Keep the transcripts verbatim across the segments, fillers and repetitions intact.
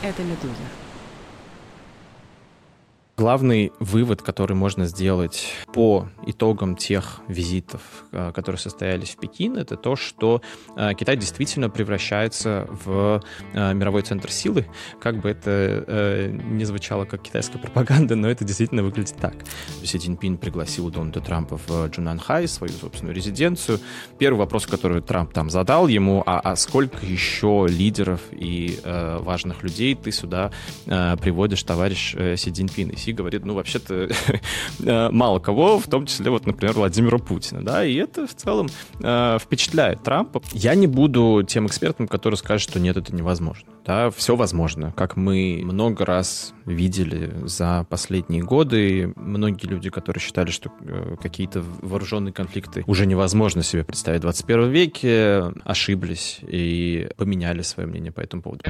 Это «Медуза». Главный вывод, который можно сделать по итогам тех визитов, которые состоялись в Пекин, это то, что Китай действительно превращается в мировой центр силы. Как бы это ни звучало как китайская пропаганда, но это действительно выглядит так. Си Цзиньпин пригласил Дональда Трампа в Джунанхай, свою собственную резиденцию. Первый вопрос, который Трамп там задал ему, а, а сколько еще лидеров и э, важных людей ты сюда э, приводишь, товарищ э, Си Цзиньпин? И Си говорит, ну, вообще-то мало кого, в том числе, вот, например, Владимира Путина, да, и это в целом э, впечатляет Трампа. Я не буду тем экспертом, который скажет, что нет, это невозможно, да, все возможно, как мы много раз видели за последние годы. Многие люди, которые считали, что э, какие-то вооруженные конфликты уже невозможно себе представить в двадцать первом веке, ошиблись и поменяли свое мнение по этому поводу.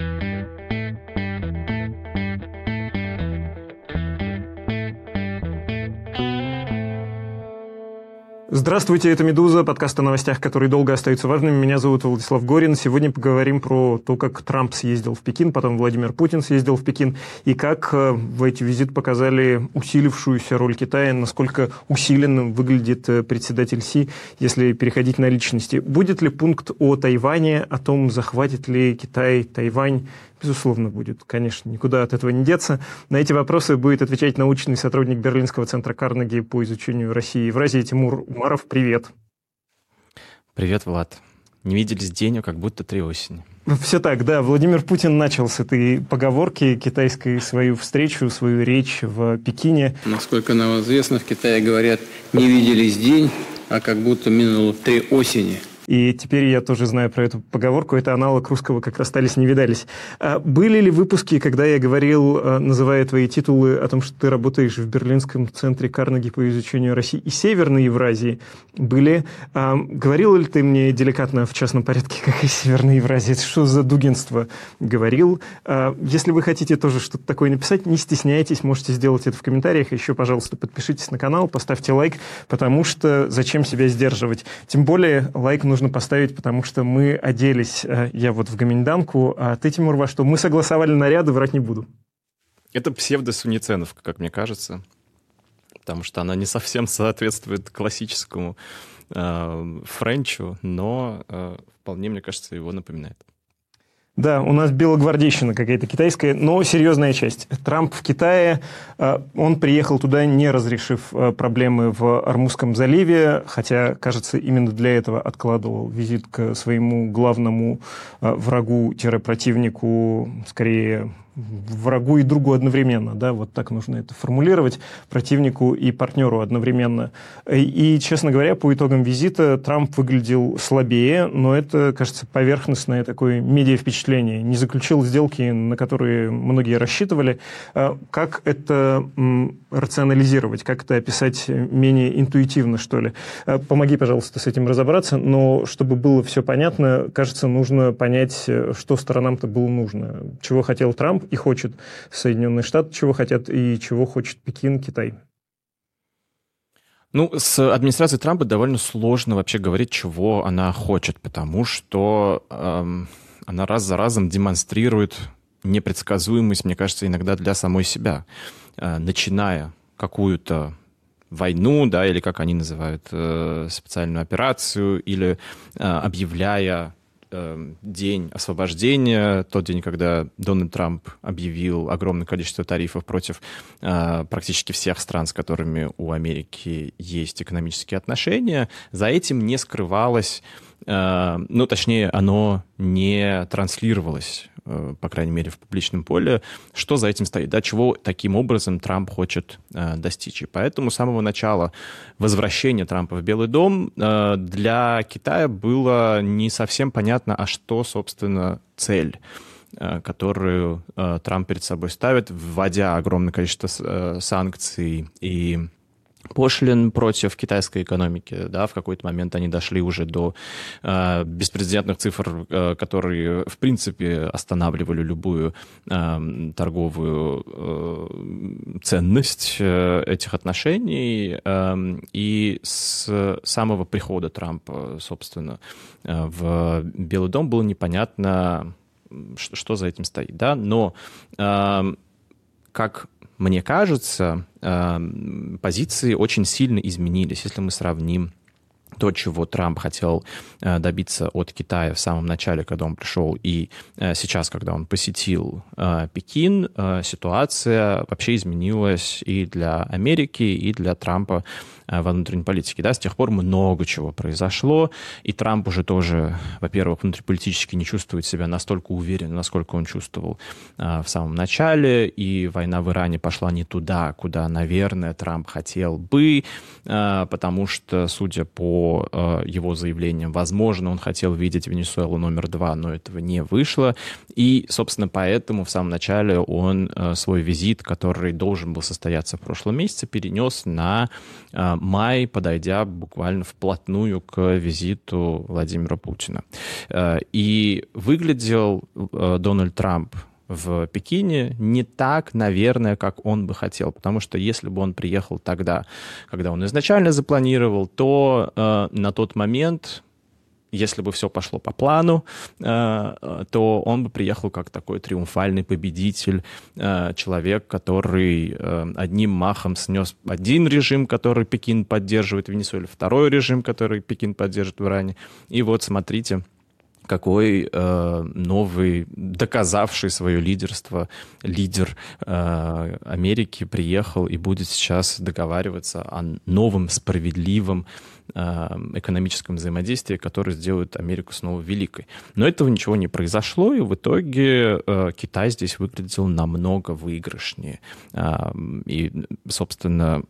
Здравствуйте, это «Медуза», подкаст о новостях, которые долго остаются важными. Меня зовут Владислав Горин. Сегодня поговорим про то, как Трамп съездил в Пекин, потом Владимир Путин съездил в Пекин, и как в эти визиты показали усилившуюся роль Китая, насколько усиленным выглядит председатель Си, если переходить на личности. Будет ли пункт о Тайване, о том, захватит ли Китай Тайвань? Безусловно, будет. Конечно, никуда от этого не деться. На эти вопросы будет отвечать научный сотрудник Берлинского центра Карнеги по изучению России и Евразии Тимур Умаров. Привет. Привет, Влад. Не виделись день, а как будто три осени. Все так, да. Владимир Путин начал с этой поговорки китайской свою встречу, свою речь в Пекине. Насколько нам известно, в Китае говорят, не виделись день, а как будто минуло три осени. И теперь я тоже знаю про эту поговорку. Это аналог русского «как расстались, не видались». А были ли выпуски, когда я говорил, называя твои титулы, о том, что ты работаешь в Берлинском центре Карнеги по изучению России и Северной Евразии? Были. А говорил ли ты мне деликатно в частном порядке, как и Северная Евразия? Это что за дугинство? Говорил. А если вы хотите тоже что-то такое написать, не стесняйтесь, можете сделать это в комментариях. Еще, пожалуйста, подпишитесь на канал, поставьте лайк, потому что зачем себя сдерживать? Тем более лайк нужно поставить, потому что мы оделись, я вот в гоминьданку, а ты, Тимур, во что? Мы согласовали наряды, врать не буду. Это псевдосунниценовка, как мне кажется, потому что она не совсем соответствует классическому э, френчу, но э, вполне, мне кажется, его напоминает. Да, у нас белогвардейщина какая-то китайская, но серьезная часть. Трамп в Китае, он приехал туда, не разрешив проблемы в Ормузском заливе, хотя, кажется, именно для этого откладывал визит к своему главному врагу-противнику, скорее врагу и другу одновременно, да, вот так нужно это формулировать, противнику и партнеру одновременно. И, честно говоря, по итогам визита Трамп выглядел слабее, но это, кажется, поверхностное такое медиа-впечатление. Не заключил сделки, на которые многие рассчитывали. Как это рационализировать, как это описать менее интуитивно, что ли? Помоги, пожалуйста, с этим разобраться, но чтобы было все понятно, кажется, нужно понять, что сторонам-то было нужно, чего хотел Трамп и хочет Соединенные Штаты, чего хотят и чего хочет Пекин, Китай. Ну, с администрацией Трампа довольно сложно вообще говорить, чего она хочет, потому что эм, она раз за разом демонстрирует непредсказуемость, мне кажется, иногда для самой себя, э, начиная какую-то войну, да, или как они называют, э, специальную операцию, или э, объявляя день освобождения, тот день, когда Дональд Трамп объявил огромное количество тарифов против э, практически всех стран, с которыми у Америки есть экономические отношения, за этим не скрывалось, э, ну, точнее, оно не транслировалось, э, по крайней мере, в публичном поле, что за этим стоит, да, чего таким образом Трамп хочет э, достичь. И поэтому с самого начала возвращения Трампа в Белый дом э, для Китая было не совсем понятно, а что, собственно, цель, э, которую э, Трамп перед собой ставит, вводя огромное количество э, санкций и пошлин против китайской экономики. Да, в какой-то момент они дошли уже до э, беспрецедентных цифр, э, которые, в принципе, останавливали любую э, торговую э, ценность э, этих отношений. Э, и с самого прихода Трампа, собственно, э, в Белый дом было непонятно, что, что за этим стоит, да, но э, как мне кажется, э, позиции очень сильно изменились, если мы сравним то, чего Трамп хотел э, добиться от Китая в самом начале, когда он пришел, и э, сейчас, когда он посетил э, Пекин, э, ситуация вообще изменилась и для Америки, и для Трампа э, во внутренней политике. Да? С тех пор много чего произошло, и Трамп уже тоже, во-первых, внутриполитически не чувствует себя настолько уверенно, насколько он чувствовал э, в самом начале, и война в Иране пошла не туда, куда, наверное, Трамп хотел бы, э, потому что, судя по его заявлениям, возможно, он хотел видеть Венесуэлу номер два, но этого не вышло. И, собственно, поэтому в самом начале он свой визит, который должен был состояться в прошлом месяце, перенес на май, подойдя буквально вплотную к визиту Владимира Путина. И выглядел Дональд Трамп в Пекине не так, наверное, как он бы хотел. Потому что если бы он приехал тогда, когда он изначально запланировал, то э, на тот момент, если бы все пошло по плану, э, то он бы приехал как такой триумфальный победитель, э, человек, который э, одним махом снес один режим, который Пекин поддерживает в Венесуэле, второй режим, который Пекин поддерживает в Иране. И вот смотрите, какой э, новый, доказавший свое лидерство, лидер э, Америки приехал и будет сейчас договариваться о новом справедливом э, экономическом взаимодействии, которое сделает Америку снова великой. Но этого ничего не произошло, и в итоге э, Китай здесь выглядел намного выигрышнее. Э, и, собственно,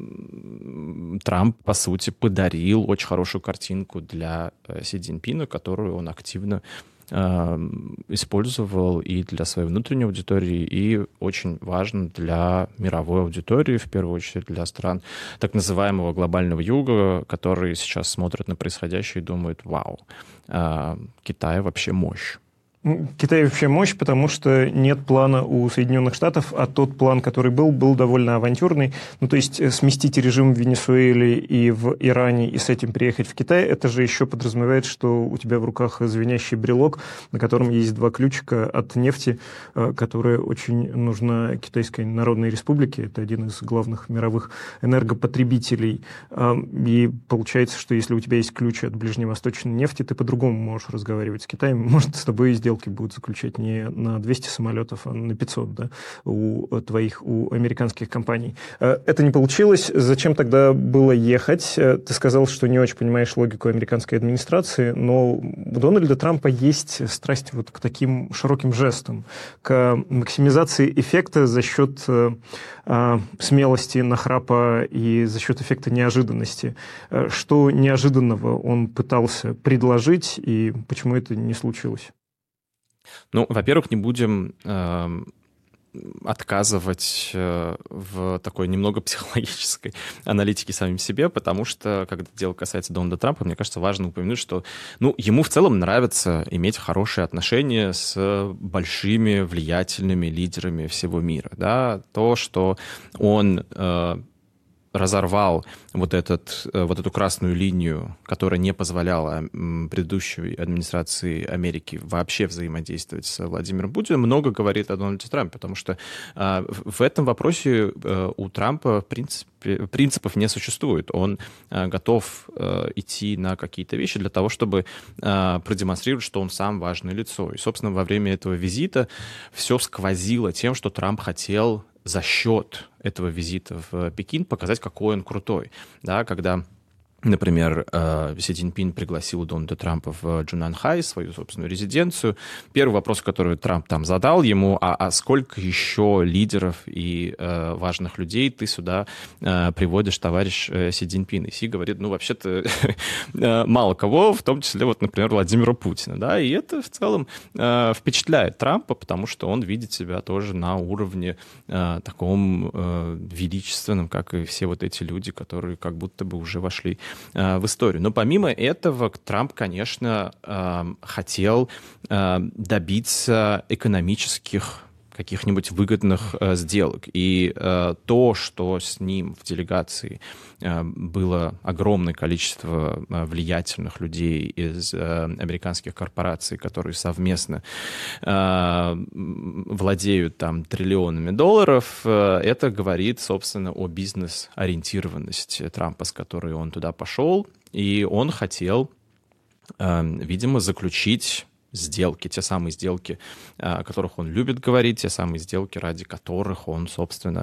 Трамп, по сути, подарил очень хорошую картинку для Си Цзиньпина, которую он активно э, использовал и для своей внутренней аудитории, и очень важно для мировой аудитории, в первую очередь для стран так называемого глобального юга, которые сейчас смотрят на происходящее и думают: вау, э, Китай вообще мощь. Китай вообще мощь, потому что нет плана у Соединенных Штатов, а тот план, который был, был довольно авантюрный. Ну, то есть сместить режим в Венесуэле и в Иране и с этим приехать в Китай, это же еще подразумевает, что у тебя в руках звенящий брелок, на котором есть два ключика от нефти, которая очень нужна Китайской Народной Республике. Это один из главных мировых энергопотребителей. И получается, что если у тебя есть ключ от ближневосточной нефти, ты по-другому можешь разговаривать с Китаем. Может, с тобой сделать будут заключать не на двести самолетов, а на пятьсот, да, у твоих, у американских компаний. Это не получилось. Зачем тогда было ехать? Ты сказал, что не очень понимаешь логику американской администрации, но у Дональда Трампа есть страсть вот к таким широким жестам, к максимизации эффекта за счет э, смелости, нахрапа и за счет эффекта неожиданности. Что неожиданного он пытался предложить, и почему это не случилось? Ну, во-первых, не будем э, отказывать э, в такой немного психологической аналитике самим себе, потому что, когда дело касается Дональда Трампа, мне кажется, важно упомянуть, что ну, ему в целом нравится иметь хорошие отношения с большими влиятельными лидерами всего мира. Да? То, что он... Э, разорвал вот, этот, вот эту красную линию, которая не позволяла предыдущей администрации Америки вообще взаимодействовать с Владимиром Путиным, много говорит о Дональде Трампе, потому что э, в этом вопросе э, у Трампа в принципе, принципов не существует. Он э, готов э, идти на какие-то вещи для того, чтобы э, продемонстрировать, что он сам важное лицо. И, собственно, во время этого визита все сквозило тем, что Трамп хотел за счет этого визита в Пекин показать, какой он крутой. Да, когда, например, Си Цзиньпин пригласил Дональда Трампа в Джунанхай, свою собственную резиденцию. Первый вопрос, который Трамп там задал ему: а, а сколько еще лидеров и э, важных людей ты сюда э, приводишь, товарищ э, Си Цзиньпин? И Си говорит: ну, вообще-то мало кого, в том числе, вот, например, Владимира Путина. Да? И это в целом э, впечатляет Трампа, потому что он видит себя тоже на уровне э, таком э, величественном, как и все вот эти люди, которые как будто бы уже вошли в историю. Но помимо этого Трамп, конечно, хотел добиться экономических каких-нибудь выгодных э, сделок. И э, то, что с ним в делегации э, было огромное количество э, влиятельных людей из э, американских корпораций, которые совместно э, владеют там триллионами долларов, э, это говорит, собственно, о бизнес-ориентированности Трампа, с которой он туда пошел. И он хотел, э, видимо, заключить сделки, те самые сделки, о которых он любит говорить, те самые сделки, ради которых он, собственно,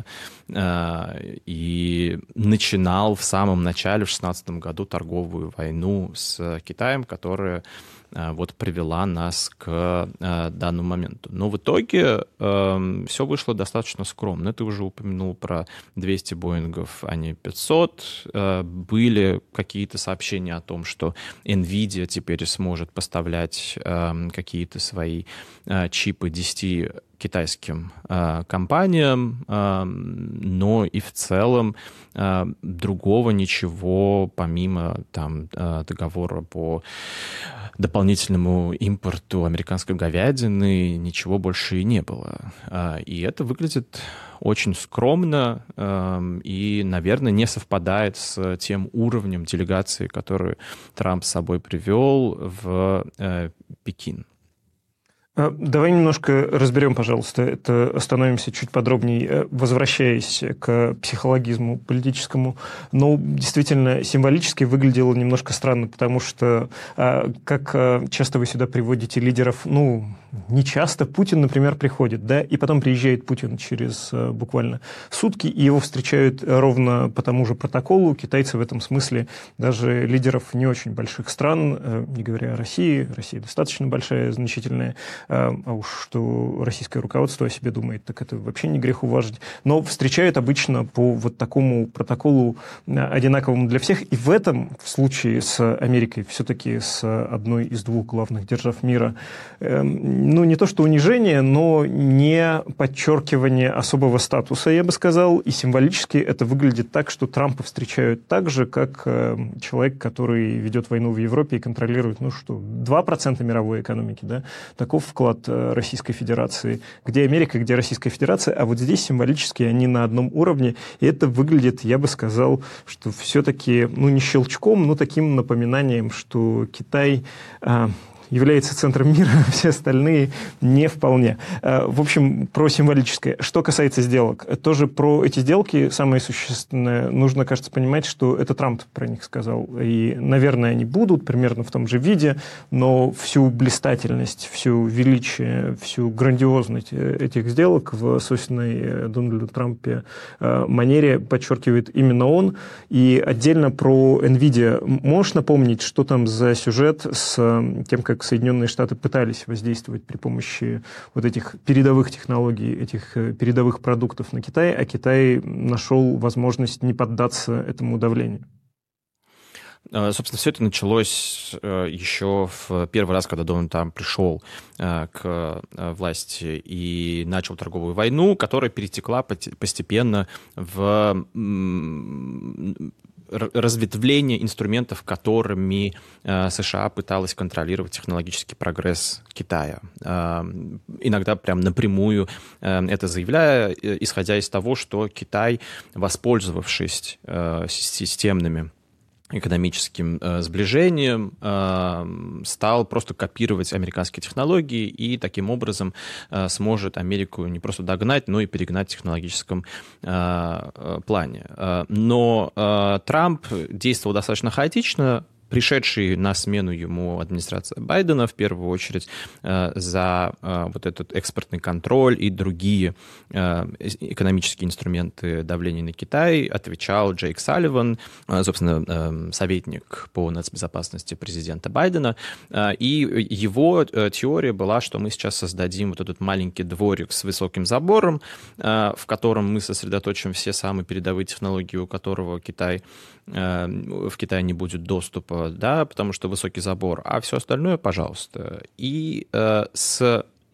и начинал в самом начале, в шестнадцатом году, торговую войну с Китаем, которая вот привела нас к данному моменту. Но в итоге э, все вышло достаточно скромно. Ты уже упомянул про двести Боингов, а не пятьсот. Э, были какие-то сообщения о том, что NVIDIA теперь сможет поставлять э, какие-то свои э, чипы десяти китайским э, компаниям, э, но и в целом э, другого ничего, помимо там, э, договора по дополнительному импорту американской говядины, ничего больше и не было. Э, и это выглядит очень скромно э, и, наверное, не совпадает с тем уровнем делегации, которую Трамп с собой привел в э, Пекин. Давай немножко разберем, пожалуйста, это, остановимся чуть подробнее, возвращаясь к психологизму политическому. Но действительно, символически выглядело немножко странно, потому что, как часто вы сюда приводите лидеров, ну, не часто Путин, например, приходит, да, и потом приезжает Путин через буквально сутки, и его встречают ровно по тому же протоколу. Китайцы в этом смысле даже лидеров не очень больших стран, не говоря о России, Россия достаточно большая, значительная, а уж что российское руководство о себе думает, так это вообще не грех уважить, но встречают обычно по вот такому протоколу одинаковому для всех, и в этом в случае с Америкой, все-таки с одной из двух главных держав мира, ну, не то что унижение, но не подчеркивание особого статуса, я бы сказал, и символически это выглядит так, что Трампа встречают так же, как человек, который ведет войну в Европе и контролирует, ну что, два процента мировой экономики, да, таков вклад Российской Федерации. Где Америка, где Российская Федерация, а вот здесь символически они на одном уровне, и это выглядит, я бы сказал, что все-таки, ну, не щелчком, но таким напоминанием, что Китай является центром мира, а все остальные не вполне. В общем, про символическое. Что касается сделок, тоже про эти сделки самое существенное. Нужно, кажется, понимать, что это Трамп про них сказал. И, наверное, они будут примерно в том же виде, но всю блистательность, всю величие, всю грандиозность этих сделок в свойственной Дональду Трампе манере подчеркивает именно он. И отдельно про NVIDIA. Можешь напомнить, что там за сюжет с тем, как Соединенные Штаты пытались воздействовать при помощи вот этих передовых технологий, этих передовых продуктов на Китай, а Китай нашел возможность не поддаться этому давлению? Собственно, все это началось еще в первый раз, когда Дональд Трамп пришел к власти и начал торговую войну, которая перетекла постепенно в разветвление инструментов, которыми США пыталась контролировать технологический прогресс Китая. Иногда прям напрямую это заявляя, исходя из того, что Китай, воспользовавшись системными экономическим э, сближением, э, стал просто копировать американские технологии и таким образом э, сможет Америку не просто догнать, но и перегнать в технологическом э, плане. Э, но э, Трамп действовал достаточно хаотично. Пришедший на смену ему администрация Байдена, в первую очередь, за вот этот экспортный контроль и другие экономические инструменты давления на Китай, отвечал Джейк Салливан, собственно, советник по нацбезопасности президента Байдена. И его теория была, что мы сейчас создадим вот этот маленький дворик с высоким забором, в котором мы сосредоточим все самые передовые технологии, у которого Китай, в Китае не будет доступа, да, потому что высокий забор, а все остальное, пожалуйста. И э, с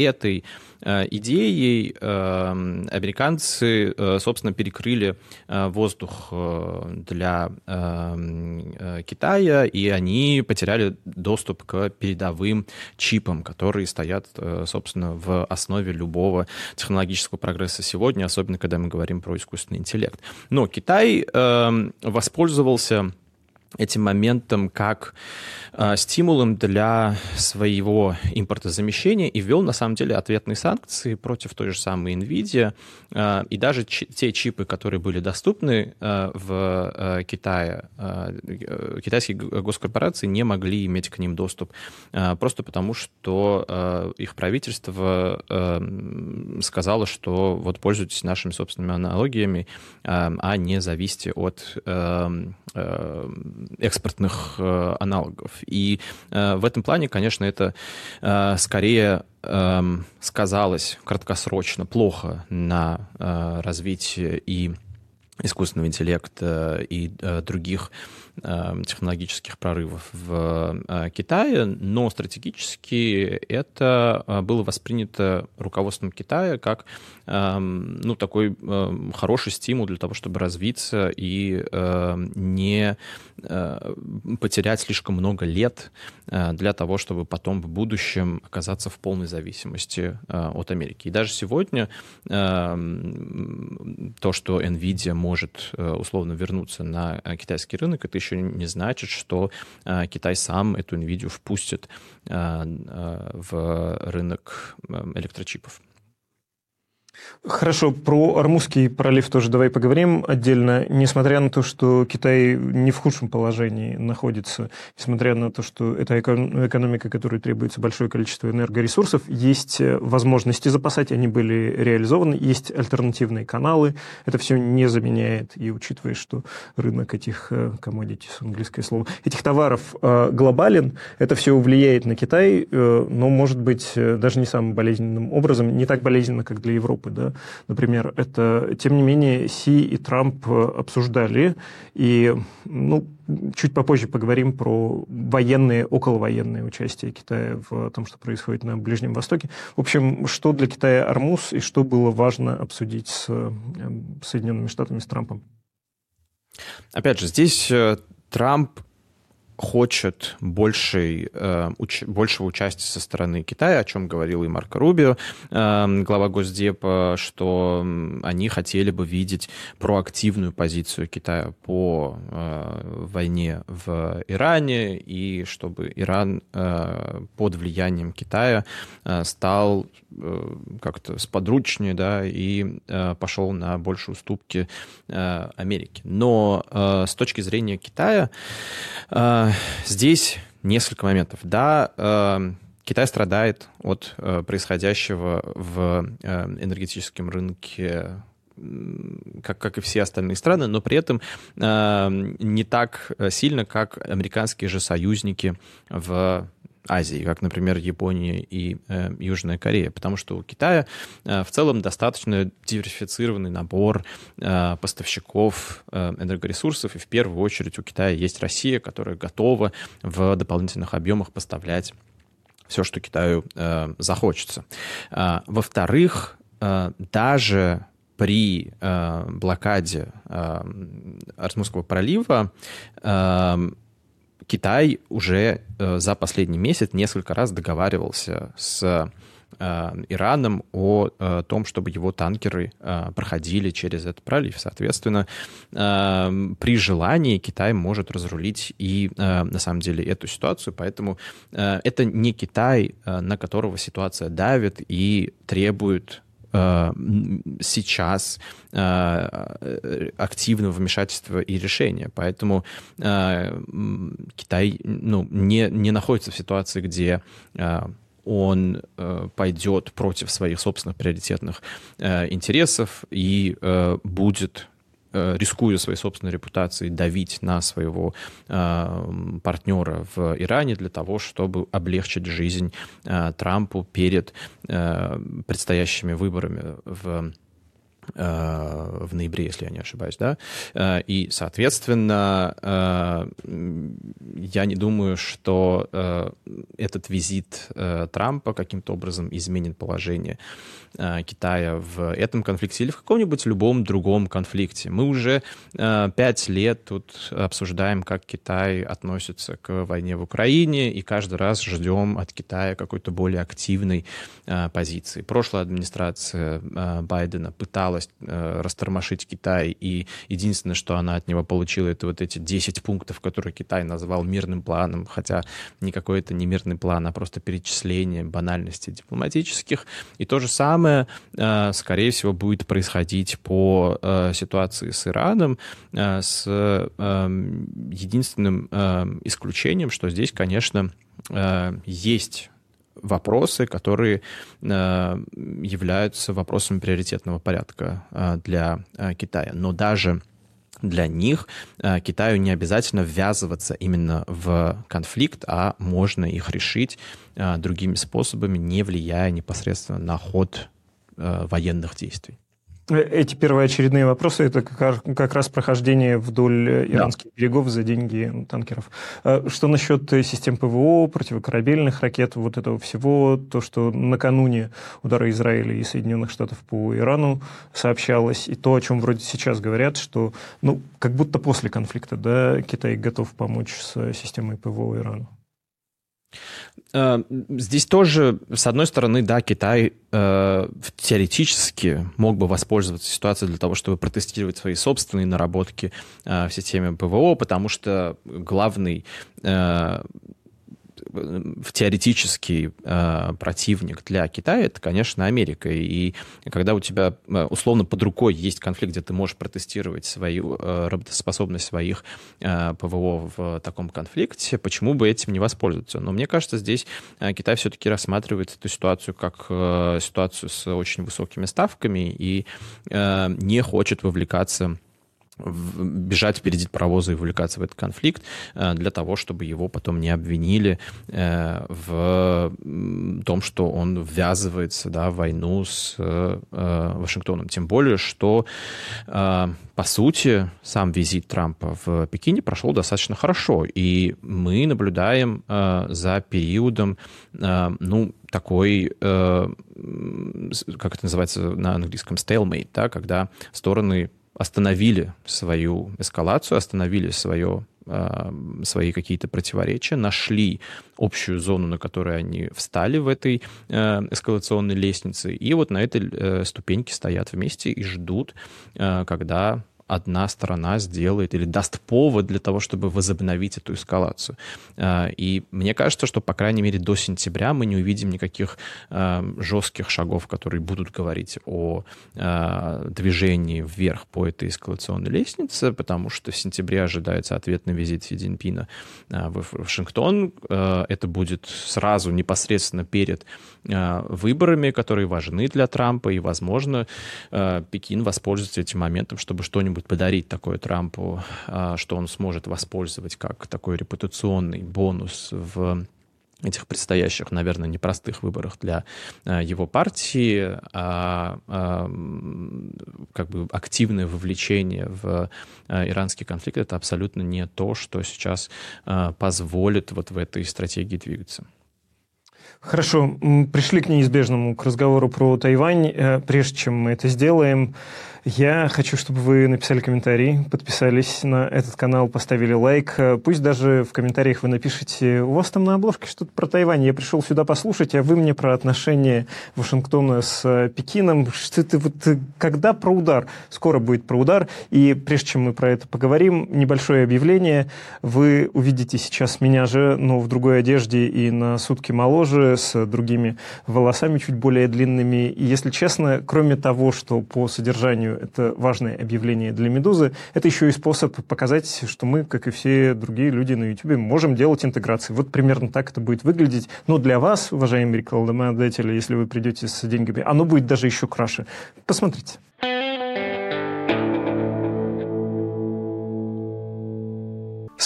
этой идеей американцы, собственно, перекрыли воздух для Китая, и они потеряли доступ к передовым чипам, которые стоят, собственно, в основе любого технологического прогресса сегодня, особенно когда мы говорим про искусственный интеллект. Но Китай воспользовался этим моментом как э, стимулом для своего импортозамещения и ввел, на самом деле, ответные санкции против той же самой NVIDIA. Э, и даже ч- те чипы, которые были доступны э, в э, Китае, э, китайские госкорпорации не могли иметь к ним доступ, э, просто потому что э, их правительство э, сказало, что вот пользуйтесь нашими собственными аналогиями, э, а не зависите от э, э, экспортных э, аналогов. И э, в этом плане, конечно, это э, скорее э, сказалось краткосрочно плохо на э, развитии и искусственного интеллекта и э, других э, технологических прорывов в э, Китае, но стратегически это э, было воспринято руководством Китая как э, ну, такой э, хороший стимул для того, чтобы развиться и э, не э, потерять слишком много лет э, для того, чтобы потом в будущем оказаться в полной зависимости э, от Америки. И даже сегодня э, то, что NVIDIA может может условно вернуться на китайский рынок, это еще не значит, что Китай сам эту NVIDIA впустит в рынок электрочипов. Хорошо, про Ормузский пролив тоже давай поговорим отдельно. Несмотря на то, что Китай не в худшем положении находится, несмотря на то, что это экономика, которой требуется большое количество энергоресурсов, есть возможности запасать, они были реализованы, есть альтернативные каналы. Это все не заменяет, и учитывая, что рынок этих commodities, английское слово, этих товаров глобален, это все влияет на Китай, но, может быть, даже не самым болезненным образом, не так болезненно, как для Европы. Да? Например, это, тем не менее, Си и Трамп обсуждали, и ну, чуть попозже поговорим про военные, околовоенные участие Китая в том, что происходит на Ближнем Востоке. В общем, что для Китая Ормуз и что было важно обсудить с Соединенными Штатами, с Трампом? Опять же, здесь Трамп хочет большей, э, уч, большего участия со стороны Китая, о чем говорил и Марко Рубио, э, глава Госдепа, что они хотели бы видеть проактивную позицию Китая по э, войне в Иране, и чтобы Иран э, под влиянием Китая э, стал э, как-то сподручнее, да, и э, пошел на большие уступки э, Америки. Но э, с точки зрения Китая э, здесь несколько моментов. Да, э, Китай страдает от э, происходящего в э, энергетическом рынке, как, как и все остальные страны, но при этом э, не так сильно, как американские же союзники в Азии, как, например, Япония и э, Южная Корея, потому что у Китая э, в целом достаточно диверсифицированный набор э, поставщиков э, энергоресурсов, и в первую очередь у Китая есть Россия, которая готова в дополнительных объемах поставлять все, что Китаю э, захочется. Э, во-вторых, э, даже при э, блокаде э, Ормузского пролива э, Китай уже э, за последний месяц несколько раз договаривался с э, Ираном о э, том, чтобы его танкеры э, проходили через этот пролив. Соответственно, э, при желании Китай может разрулить и, э, на самом деле, эту ситуацию. Поэтому э, это не Китай, э, на которого ситуация давит и требует сейчас активного вмешательства и решения. Поэтому Китай ну, не, не находится в ситуации, где он пойдет против своих собственных приоритетных интересов и будет, рискуя своей собственной репутацией, давить на своего э, партнера в Иране для того, чтобы облегчить жизнь э, Трампу перед э, предстоящими выборами в в ноябре, если я не ошибаюсь, да, и, соответственно, я не думаю, что этот визит Трампа каким-то образом изменит положение Китая в этом конфликте или в каком-нибудь любом другом конфликте. Мы уже пять лет тут обсуждаем, как Китай относится к войне в Украине, и каждый раз ждем от Китая какой-то более активной позиции. Прошлая администрация Байдена пыталась растормошить Китай, и единственное, что она от него получила, это вот эти десять пунктов, которые Китай назвал мирным планом, хотя никакой это не мирный план, а просто перечисление банальностей дипломатических. И то же самое, скорее всего, будет происходить по ситуации с Ираном, с единственным исключением, что здесь, конечно, есть вопросы, которые э, являются вопросами приоритетного порядка э, для э, Китая. Но даже для них э, Китаю не обязательно ввязываться именно в конфликт, а можно их решить э, другими способами, не влияя непосредственно на ход э, военных действий. Эти первоочередные вопросы – это как раз прохождение вдоль иранских да. берегов за деньги танкеров. Что насчет систем ПВО, противокорабельных ракет, вот этого всего, то, что накануне удара Израиля и Соединенных Штатов по Ирану сообщалось, и то, о чем вроде сейчас говорят, что ну, как будто после конфликта да, Китай готов помочь с системой ПВО Ирану. Здесь тоже, с одной стороны, да, Китай э, теоретически мог бы воспользоваться ситуацией для того, чтобы протестировать свои собственные наработки э, в системе ПВО, потому что главный э, теоретический э, противник для Китая — это, конечно, Америка. И когда у тебя условно под рукой есть конфликт, где ты можешь протестировать свою э, работоспособность своих э, ПВО в таком конфликте, почему бы этим не воспользоваться? Но мне кажется, здесь э, Китай все-таки рассматривает эту ситуацию как э, ситуацию с очень высокими ставками и э, не хочет вовлекаться бежать впереди паровоза и вовлекаться в этот конфликт для того, чтобы его потом не обвинили в том, что он ввязывается, да, в войну с Вашингтоном. Тем более, что, по сути, сам визит Трампа в Пекине прошел достаточно хорошо, и мы наблюдаем за периодом, ну, такой, как это называется на английском, stalemate, да, когда стороны остановили свою эскалацию, остановили свое, свои какие-то противоречия, нашли общую зону, на которой они встали в этой эскалационной лестнице, и вот на этой ступеньке стоят вместе и ждут, когда одна сторона сделает или даст повод для того, чтобы возобновить эту эскалацию. И мне кажется, что, по крайней мере, до сентября мы не увидим никаких жестких шагов, которые будут говорить о движении вверх по этой эскалационной лестнице, потому что в сентябре ожидается ответный визит Си Цзиньпина в Вашингтон. Это будет сразу непосредственно перед выборами, которые важны для Трампа, и, возможно, Пекин воспользуется этим моментом, чтобы что-нибудь подарить такое Трампу, что он сможет воспользовать как такой репутационный бонус в этих предстоящих, наверное, непростых выборах для его партии, а, а как бы активное вовлечение в иранский конфликт — это абсолютно не то, что сейчас позволит вот в этой стратегии двигаться. Хорошо, пришли к неизбежному, к разговору про Тайвань. Прежде чем мы это сделаем, я хочу, чтобы вы написали комментарий, подписались на этот канал, поставили лайк. Пусть даже в комментариях вы напишите, у вас там на обложке что-то про Тайвань. Я пришел сюда послушать, а вы мне про отношения Вашингтона с Пекином. Что это вот, когда про удар? Скоро будет про удар. И прежде чем мы про это поговорим, небольшое объявление. Вы увидите сейчас меня же, но в другой одежде и на сутки моложе, с другими волосами чуть более длинными. И, если честно, кроме того, что по содержанию это важное объявление для «Медузы», это еще и способ показать, что мы, как и все другие люди на YouTube, можем делать интеграции. Вот примерно так это будет выглядеть. Но для вас, уважаемые рекламодатели, если вы придете с деньгами, оно будет даже еще краше. Посмотрите.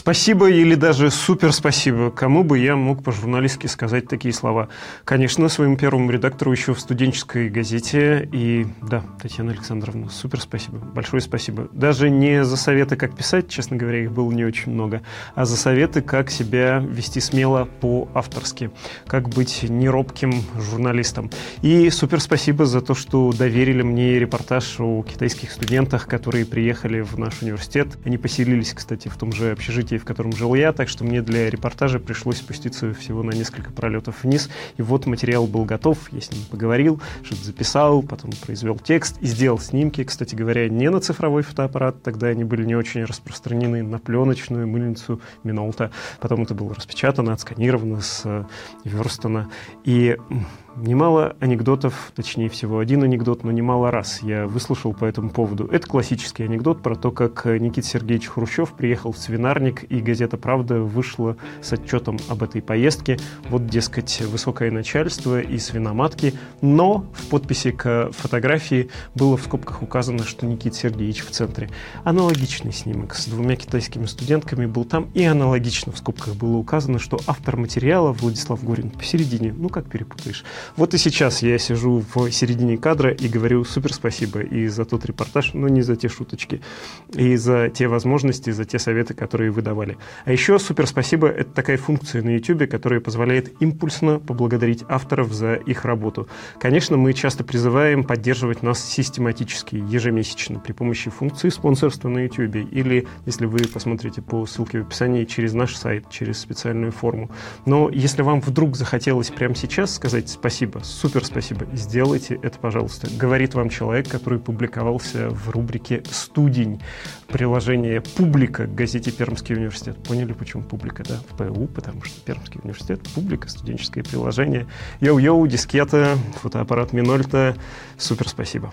Спасибо или даже супер спасибо. Кому бы я мог по-журналистски сказать такие слова? Конечно, своему первому редактору еще в студенческой газете. И да, Татьяна Александровна, супер спасибо. Большое спасибо. Даже не за советы, как писать, честно говоря, их было не очень много, а за советы, как себя вести смело по-авторски, как быть неробким журналистом. И супер спасибо за то, что доверили мне репортаж о китайских студентах, которые приехали в наш университет. Они поселились, кстати, в том же общежитии, в котором жил я, так что мне для репортажа пришлось спуститься всего на несколько пролетов вниз. И вот материал был готов, я с ним поговорил, что-то записал, потом произвел текст и сделал снимки, кстати говоря, не на цифровой фотоаппарат, тогда они были не очень распространены, на пленочную мыльницу Минолта. Потом это было распечатано, отсканировано, сверстано. И немало анекдотов, точнее всего один анекдот, но немало раз я выслушал по этому поводу. Это классический анекдот про то, как Никита Сергеевич Хрущев приехал в свинарник, и газета «Правда» вышла с отчетом об этой поездке. Вот, дескать, высокое начальство и свиноматки, но в подписи к фотографии было в скобках указано, что Никита Сергеевич в центре. Аналогичный снимок с двумя китайскими студентками был там, и аналогично в скобках было указано, что автор материала Владислав Горин посередине. Ну, как перепутаешь. Вот и сейчас я сижу в середине кадра и говорю супер спасибо и за тот репортаж, но не за те шуточки, и за те возможности, за те советы, которые вы давали. А еще супер спасибо — это такая функция на YouTube, которая позволяет импульсно поблагодарить авторов за их работу. Конечно, мы часто призываем поддерживать нас систематически, ежемесячно, при помощи функции спонсорства на YouTube, или, если вы посмотрите по ссылке в описании, через наш сайт, через специальную форму. Но если вам вдруг захотелось прямо сейчас сказать спасибо, Спасибо, супер спасибо. Сделайте это, пожалуйста. Говорит вам человек, который публиковался в рубрике «Студень». Приложение «Публика» к газете «Пермский университет». Поняли, почему «Публика», да? В ПУ, потому что Пермский университет, «Публика», студенческое приложение. Йоу-йоу, дискета, фотоаппарат Минольта. Супер спасибо.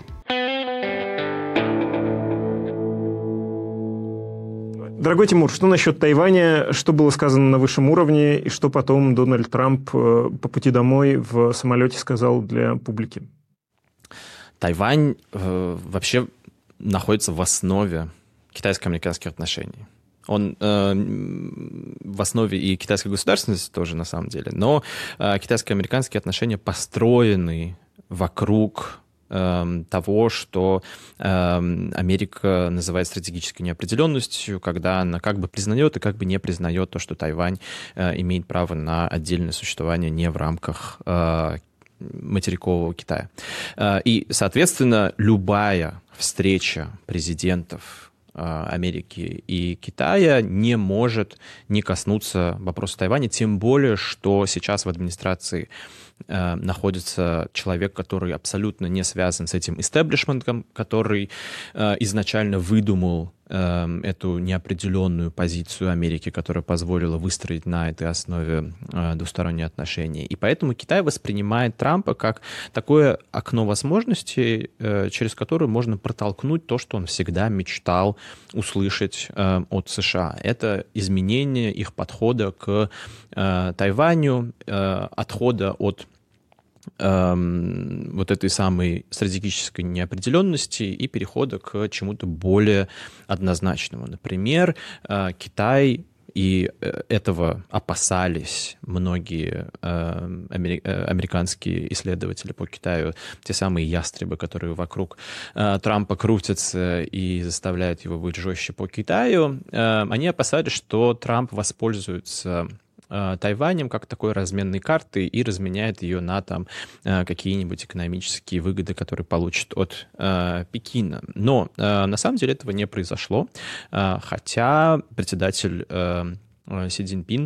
Дорогой Тимур, что насчет Тайваня? Что было сказано на высшем уровне? И что потом Дональд Трамп по пути домой в самолете сказал для публики? Тайвань э, вообще находится в основе китайско-американских отношений. Он э, в основе и китайской государственности тоже, на самом деле. Но э, китайско-американские отношения построены вокруг того, что э, Америка называет стратегической неопределенностью, когда она как бы признает и как бы не признает то, что Тайвань э, имеет право на отдельное существование не в рамках э, материкового Китая. Э, и, соответственно, любая встреча президентов Америки и Китая не может не коснуться вопроса Тайваня, тем более, что сейчас в администрации э, находится человек, который абсолютно не связан с этим истеблишментом, который э, изначально выдумал э, эту неопределенную позицию Америки, которая позволила выстроить на этой основе э, двусторонние отношения. И поэтому Китай воспринимает Трампа как такое окно возможностей, э, через которое можно протолкнуть то, что он всегда мечтал услышать э, от США. Это изменение их подхода к э, Тайваню, э, отхода от э, вот этой самой стратегической неопределенности и перехода к чему-то более однозначному. Например, э, Китай, и этого опасались многие э, амери- э, американские исследователи по Китаю, те самые ястребы, которые вокруг э, Трампа крутятся и заставляют его быть жестче по Китаю. Э, они опасались, что Трамп воспользуется Тайванем как такой разменной картой и разменяет ее на там какие-нибудь экономические выгоды, которые получит от э, Пекина. Но э, на самом деле этого не произошло, э, хотя председатель э, Си Цзиньпин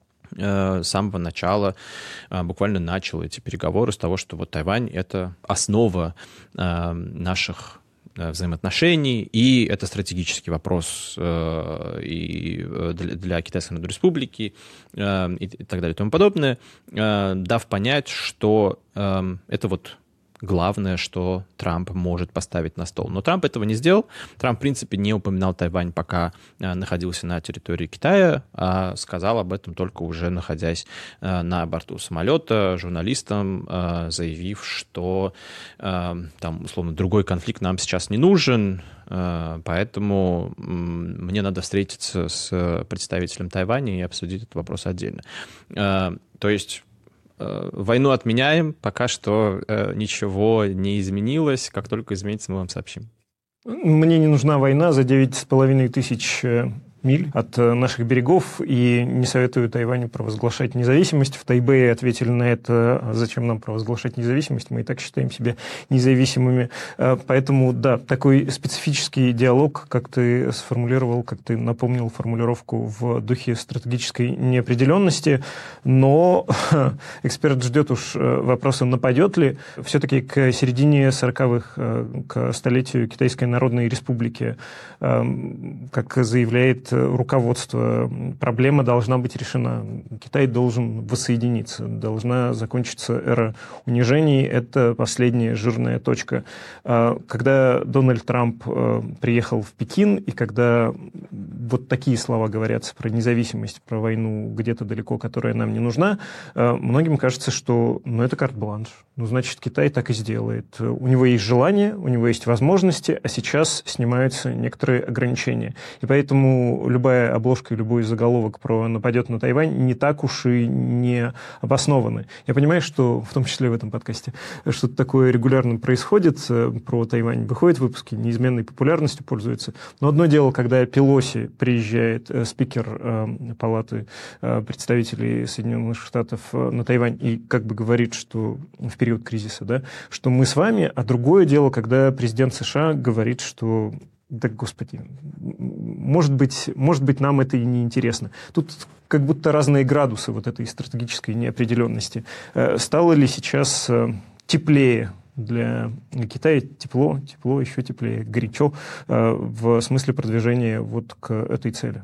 с самого начала буквально начал эти переговоры с того, что вот Тайвань — это основа э, наших взаимоотношений, и это стратегический вопрос э, и для, для Китайской Народной Республики э, и, и так далее и тому подобное, э, дав понять, что э, это вот главное, что Трамп может поставить на стол. Но Трамп этого не сделал. Трамп, в принципе, не упоминал Тайвань, пока э, находился на территории Китая, а сказал об этом только уже находясь э, на борту самолета журналистам, э, заявив, что э, там, условно, другой конфликт нам сейчас не нужен, э, поэтому э, мне надо встретиться с представителем Тайваня и обсудить этот вопрос отдельно. Э, то есть войну отменяем, пока что э, ничего не изменилось. Как только изменится, мы вам сообщим. Мне не нужна война за девять с половиной тысяч миль от наших берегов, и не советую Тайваню провозглашать независимость. В Тайбэе ответили на это, зачем нам провозглашать независимость, мы и так считаем себя независимыми. Поэтому, да, такой специфический диалог, как ты сформулировал, как ты напомнил формулировку в духе стратегической неопределенности, но эксперт ждет уж вопроса, нападет ли. Все-таки к середине сороковых, к столетию Китайской Народной Республики, как заявляет руководство, проблема должна быть решена. Китай должен воссоединиться, должна закончиться эра унижений. Это последняя жирная точка. Когда Дональд Трамп приехал в Пекин, и когда вот такие слова говорятся про независимость, про войну где-то далеко, которая нам не нужна, многим кажется, что ну, это карт-бланш. Ну, значит, Китай так и сделает. У него есть желание, у него есть возможности, а сейчас снимаются некоторые ограничения. И поэтому любая обложка и любой заголовок про «нападет на Тайвань» не так уж и не обоснованы. Я понимаю, что, в том числе в этом подкасте, что-то такое регулярно происходит про Тайвань. Выходят выпуски, неизменной популярностью пользуются. Но одно дело, когда Пелоси приезжает, спикер Палаты представителей Соединенных Штатов на Тайвань, и как бы говорит, что в период кризиса, да, что мы с вами, а другое дело, когда президент США говорит, что да, господи, может быть, может быть, нам это и не интересно. Тут как будто разные градусы вот этой стратегической неопределенности. Стало ли сейчас теплее для Китая? Тепло, тепло, еще теплее, горячо в смысле продвижения вот к этой цели?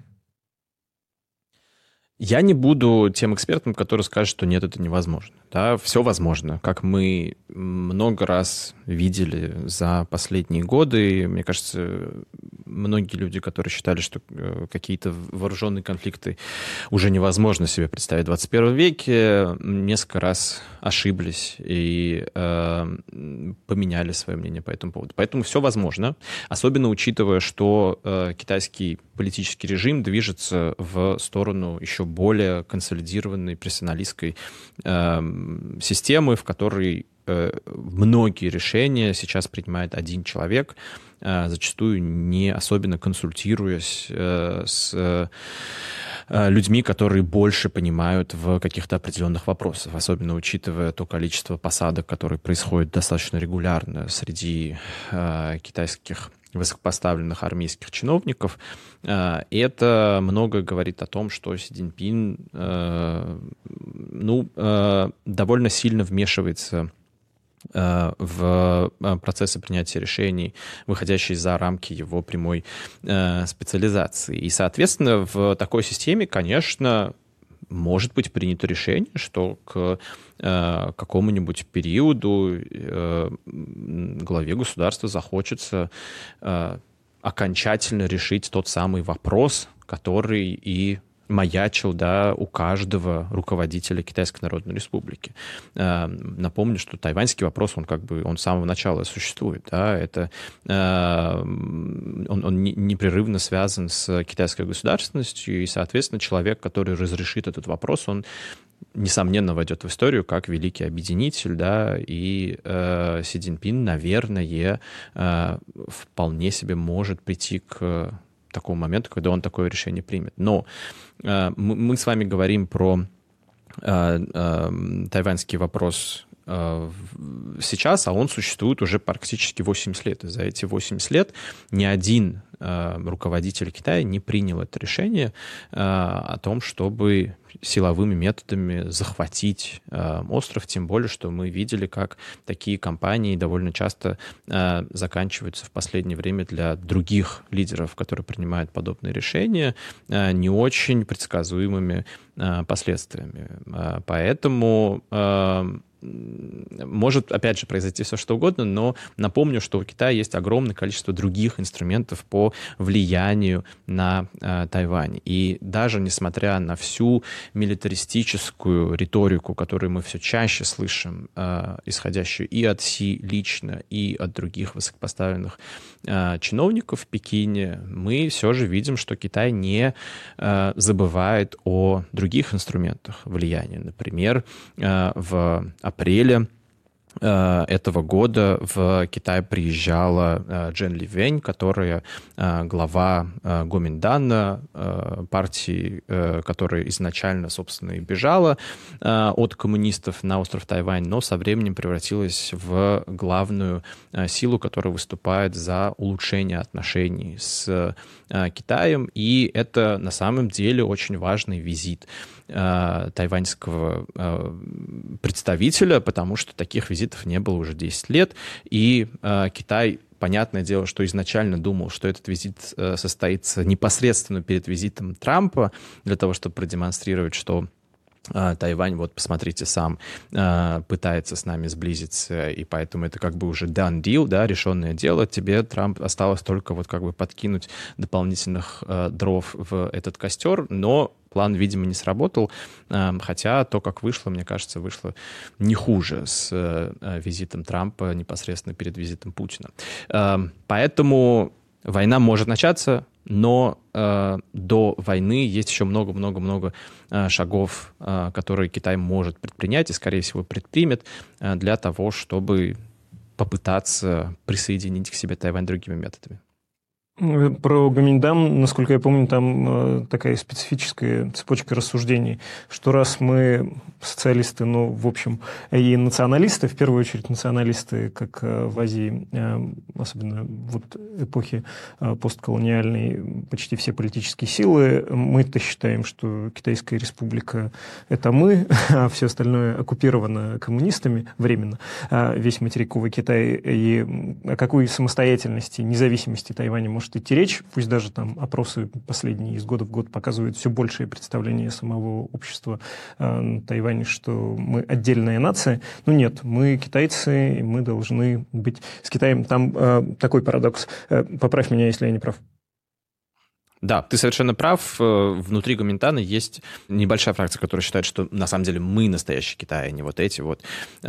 Я не буду тем экспертом, который скажет, что нет, это невозможно. Да, все возможно. Как мы много раз видели за последние годы, мне кажется, многие люди, которые считали, что какие-то вооруженные конфликты уже невозможно себе представить в двадцать первом веке, несколько раз ошиблись и э, поменяли свое мнение по этому поводу. Поэтому все возможно, особенно учитывая, что э, китайский политический режим движется в сторону еще более консолидированной персоналистской э, системы, в которой э, многие решения сейчас принимает один человек, э, зачастую не особенно консультируясь э, с э, людьми, которые больше понимают в каких-то определенных вопросах, особенно учитывая то количество посадок, которые происходят достаточно регулярно среди э, китайских высокопоставленных армейских чиновников. Это много говорит о том, что Си Цзиньпин ну, довольно сильно вмешивается в процессы принятия решений, выходящие за рамки его прямой специализации. И, соответственно, в такой системе, конечно, может быть принято решение, что к э, какому-нибудь периоду э, главе государства захочется э, окончательно решить тот самый вопрос, который и маячил, да, у каждого руководителя Китайской Народной Республики. Э, напомню, что тайваньский вопрос, он как бы, он с самого начала существует, да, это э, он, он непрерывно связан с китайской государственностью, и, соответственно, человек, который разрешит этот вопрос, он несомненно войдет в историю как великий объединитель, да, и э, Си Цзиньпин, наверное, э, вполне себе может прийти к такому моменту, когда он такое решение примет. Но э, мы, мы с вами говорим про э, э, тайваньский вопрос э, сейчас, а он существует уже практически восемьдесят лет. И за эти восемьдесят лет ни один э, руководитель Китая не принял это решение э, о том, чтобы силовыми методами захватить э, остров, тем более, что мы видели, как такие кампании довольно часто э, заканчиваются в последнее время для других лидеров, которые принимают подобные решения, э, не очень предсказуемыми э, последствиями. Э, поэтому э, может, опять же, произойти все что угодно, но напомню, что у Китая есть огромное количество других инструментов по влиянию на э, Тайвань. И даже несмотря на всю милитаристическую риторику, которую мы все чаще слышим, э, исходящую и от Си лично, и от других высокопоставленных э, чиновников в Пекине, мы все же видим, что Китай не э, забывает о других инструментах влияния. Например, э, в апреле этого года в Китай приезжала Джен Ли Вэнь, которая глава Гоминдана, партии, которая изначально, собственно, и бежала от коммунистов на остров Тайвань, но со временем превратилась в главную силу, которая выступает за улучшение отношений с Китаем. И это на самом деле очень важный визит тайваньского представителя, потому что таких визитов не было уже десять лет, и Китай, понятное дело, что изначально думал, что этот визит состоится непосредственно перед визитом Трампа, для того, чтобы продемонстрировать, что Тайвань, вот посмотрите, сам пытается с нами сблизиться, и поэтому это как бы уже done deal, да, решенное дело. Тебе, Трамп, осталось только вот как бы подкинуть дополнительных дров в этот костер, но план, видимо, не сработал, хотя то, как вышло, мне кажется, вышло не хуже с визитом Трампа непосредственно перед визитом Путина. Поэтому война может начаться, но э, до войны есть еще много-много-много э, шагов, э, которые Китай может предпринять и, скорее всего, предпримет э, для того, чтобы попытаться присоединить к себе Тайвань другими методами. Про Гоминьдан, насколько я помню, там э, такая специфическая цепочка рассуждений, что раз мы социалисты, ну, в общем, и националисты, в первую очередь националисты, как э, в Азии, э, особенно вот эпохи э, постколониальной, почти все политические силы, мы-то считаем, что Китайская республика – это мы, а все остальное оккупировано коммунистами временно, а весь материковый Китай, и о какой самостоятельности, независимости Тайваня может идти речь, пусть даже там опросы последние из года в год показывают все большее представление самого общества э, на Тайване, что мы отдельная нация. Ну нет, мы китайцы, и мы должны быть с Китаем. Там э, такой парадокс. Э, поправь меня, если я не прав. Да, ты совершенно прав. Внутри Гоминтана есть небольшая фракция, которая считает, что на самом деле мы настоящий Китай, а не вот эти вот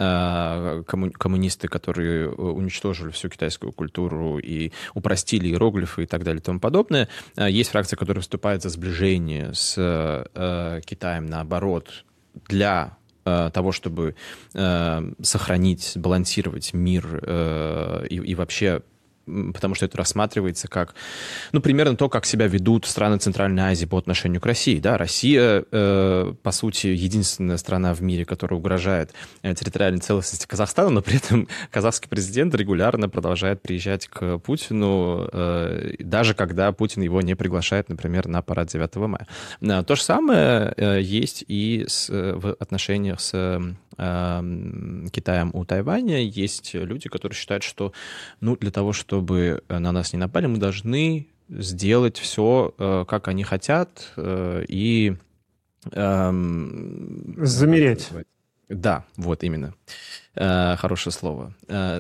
коммунисты, которые уничтожили всю китайскую культуру и упростили иероглифы и так далее и тому подобное. Есть фракция, которая выступает за сближение с Китаем, наоборот, для того, чтобы сохранить, сбалансировать мир и, и вообще, потому что это рассматривается как, ну, примерно то, как себя ведут страны Центральной Азии по отношению к России. Да, Россия, э, по сути, единственная страна в мире, которая угрожает территориальной целостности Казахстана, но при этом казахский президент регулярно продолжает приезжать к Путину, э, даже когда Путин его не приглашает, например, на парад девятого мая. То же самое э, есть и с, в отношениях с э, Китаем у Тайваня. Есть люди, которые считают, что, ну, для того, чтобы чтобы на нас не напали, мы должны сделать все, как они хотят, и... Замереть. Да, вот именно. Хорошее слово.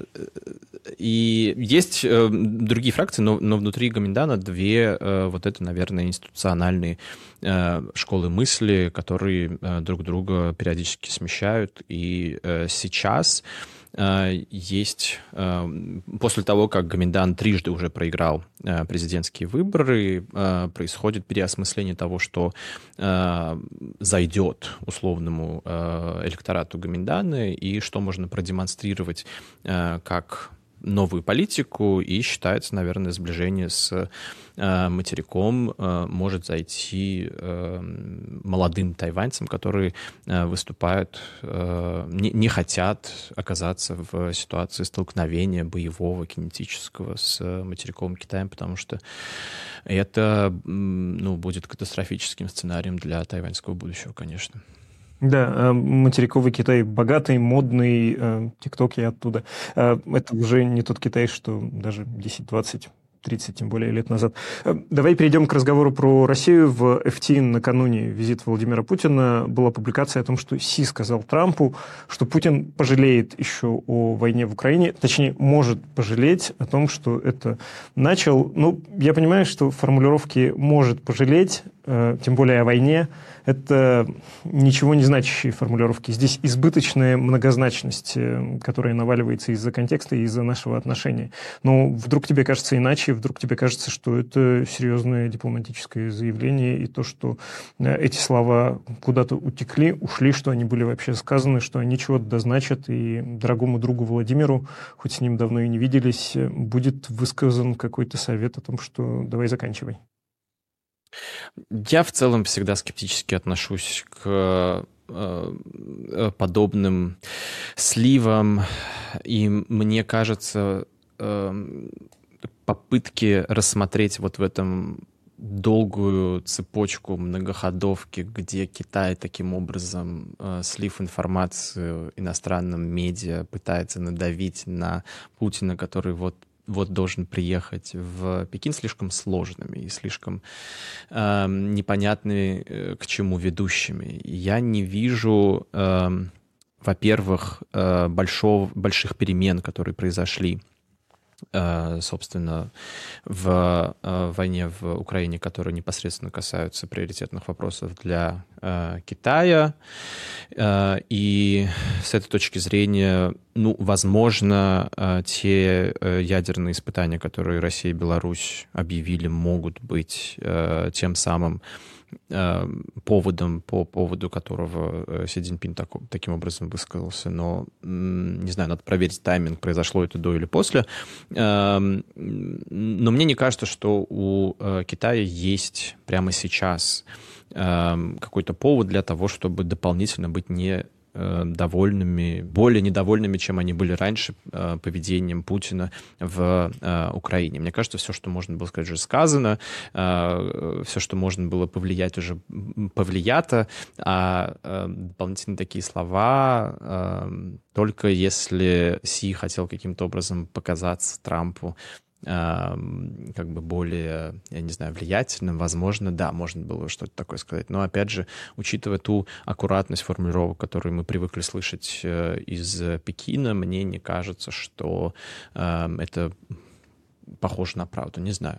И есть другие фракции, но, но внутри Гоминдана две вот это, наверное, институциональные школы мысли, которые друг друга периодически смещают. И сейчас есть, после того, как Гоминдан трижды уже проиграл президентские выборы, происходит переосмысление того, что зайдет условному электорату Гоминдана и что можно продемонстрировать как новую политику, и считается, наверное, сближение с э, материком э, может зайти э, молодым тайваньцам, которые э, выступают, э, не, не хотят оказаться в ситуации столкновения боевого, кинетического с материковым Китаем, потому что это, ну, будет катастрофическим сценарием для тайваньского будущего, конечно. Да, материковый Китай богатый, модный, тиктоки оттуда. Это уже не тот Китай, что даже десять, двадцать, тридцать, тем более, лет назад. Давай перейдем к разговору про Россию. В эф ти накануне визита Владимира Путина была публикация о том, что Си сказал Трампу, что Путин пожалеет еще о войне в Украине, точнее, может пожалеть о том, что это начал. Ну, я понимаю, что формулировки «может пожалеть», тем более о войне, это ничего не значащие формулировки. Здесь избыточная многозначность, которая наваливается из-за контекста и из-за нашего отношения. Но вдруг тебе кажется иначе, вдруг тебе кажется, что это серьезное дипломатическое заявление, и то, что эти слова куда-то утекли, ушли, что они были вообще сказаны, что они чего-то дозначат, и дорогому другу Владимиру, хоть с ним давно и не виделись, будет высказан какой-то совет о том, что давай заканчивай. Я в целом всегда скептически отношусь к э, подобным сливам, и мне кажется, э, попытки рассмотреть вот в этом долгую цепочку многоходовки, где Китай таким образом, э, слив информацию иностранным медиа, пытается надавить на Путина, который вот вот должен приехать в Пекин, слишком сложными и слишком э, непонятными, э, к чему ведущими. Я не вижу, э, во-первых, э, большого, больших перемен, которые произошли, э, собственно, в э, войне в Украине, которые непосредственно касаются приоритетных вопросов для э, Китая. Э, и с этой точки зрения, ну, возможно, те ядерные испытания, которые Россия и Беларусь объявили, могут быть тем самым поводом, по поводу которого Си Цзиньпин так, таким образом высказался. Но, не знаю, надо проверить тайминг, произошло это до или после. Но мне не кажется, что у Китая есть прямо сейчас какой-то повод для того, чтобы дополнительно быть не довольными, более недовольными, чем они были раньше, поведением Путина в Украине. Мне кажется, все, что можно было сказать, уже сказано, все, что можно было повлиять, уже повлиято, а дополнительные такие слова, только если Си хотел каким-то образом показаться Трампу как бы более, я не знаю, влиятельным, возможно, да, можно было что-то такое сказать. Но, опять же, учитывая ту аккуратность формулировок, которую мы привыкли слышать из Пекина, мне не кажется, что это похоже на правду. Не знаю.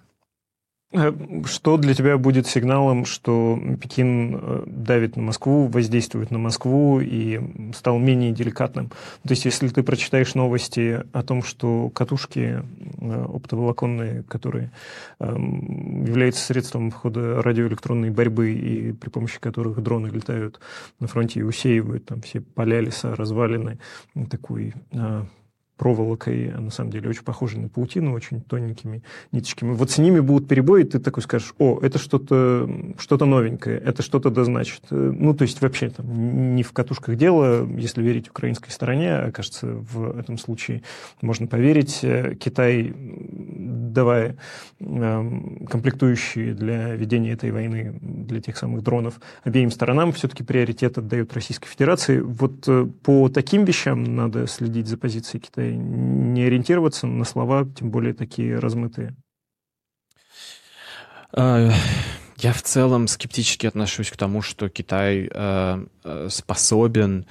Что для тебя будет сигналом, что Пекин давит на Москву, воздействует на Москву и стал менее деликатным? То есть, если ты прочитаешь новости о том, что катушки оптоволоконные, которые являются средством входа радиоэлектронной борьбы и при помощи которых дроны летают на фронте и усеивают там все поля, леса, развалины, такой проволокой, на самом деле очень похожей на паутину, очень тоненькими ниточками. Вот с ними будут перебои, ты такой скажешь: о, это что-то что-то новенькое, это что-то дозначит. Ну, то есть вообще там не в катушках дело, если верить украинской стороне, а, кажется, в этом случае можно поверить. Китай, давая комплектующие для ведения этой войны, для тех самых дронов обеим сторонам, все-таки приоритет отдает Российской Федерации. Вот по таким вещам надо следить за позицией Китая, не ориентироваться на слова, тем более такие размытые. Я в целом скептически отношусь к тому, что Китай способен